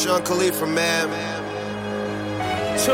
Sean Khalifa, man. 2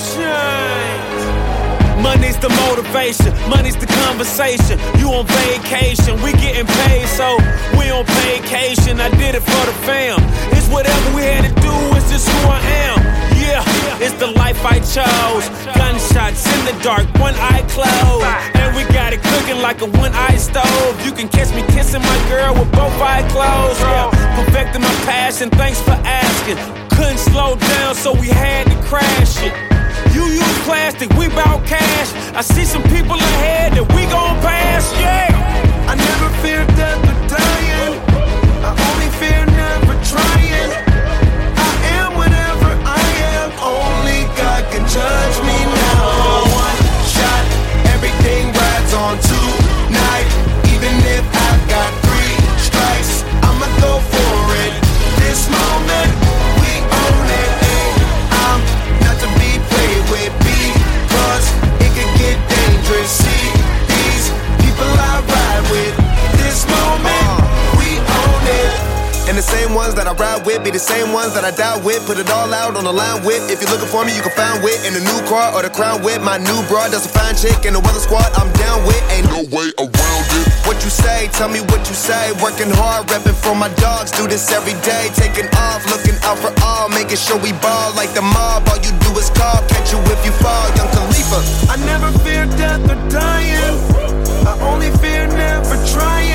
Chainz. Money's the motivation, money's the conversation. You on vacation, we getting paid, so we on vacation. I did it for the fam. It's whatever we had to do, it's just who I am. Yeah, it's the life I chose. Gunshots in the dark, one eye closed. And we got it cooking like a one-eye stove. You can catch me kissing my girl with both eyes closed. Yeah, perfecting my passion, thanks for asking. Couldn't slow down, so we had to crash it. You use plastic, we bout cash. I see some people ahead that we gon' pass, yeah. I never fear death or dying. I only fear never trying. I am whatever I am. Only God can judge me now. One shot, everything rides on tonight. Even if I've got 3 strikes, I'ma go for it. This moment, we own it. I'm not to be played with, because it could get dangerous. See, these people I ride with. This moment, we own it. And the same ones that I ride with be the same ones that I die with. Put it all out on the line with. If you're looking for me, you can find wit in the new car or the crown with. My new broad, that's a fine chick. And the weather squad, I'm down with. Ain't no way around it. What you say, tell me what you say. Working hard, repping for my dogs. Do this every day. Taking off, looking out for all. Making sure we ball like the mob. All you do is call, catch you if you fall. Young Khalifa. I never fear death or dying. I only fear never trying.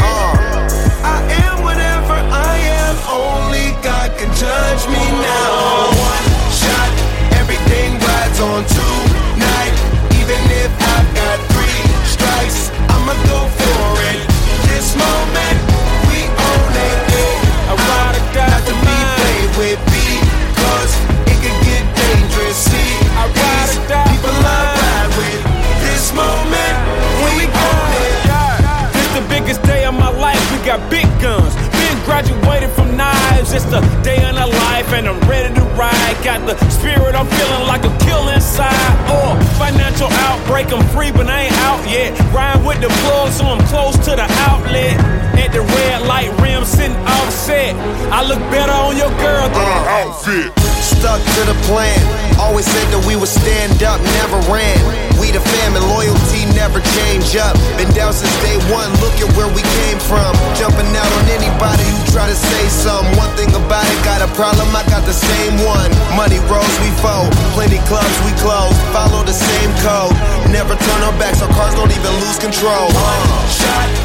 I am whatever I am. Only God can judge me now. One shot, everything rides on tonight. Even if I've got 3 strikes, I'ma go for it. This moment, we own it. I ride or die not to for be mine. played with, because it can get dangerous. See, I ride these or die people for I mine. ride with. This moment, we own it. This the biggest day of my life, we got big guns. Been graduated from knives, it's the day in the life and I'm ready to ride. Got the spirit, I'm feeling like a kill inside. Financial outbreak, I'm free but I ain't out yet. Ride with the plug so I'm close to the outlet. At the red light rim sitting offset. I look better on your girl than an outfit. Stuck to the plan. Always said that we would stand up, never ran. We the fam and loyalty never change up. Been down since day one, look at where we came from. Jumping out on anybody who try to say something. One thing about it, got a problem, I got the same one. Money rolls, we fold. Plenty clubs, we close. Follow the same code. Never turn our backs, our cars don't even lose control. Shot,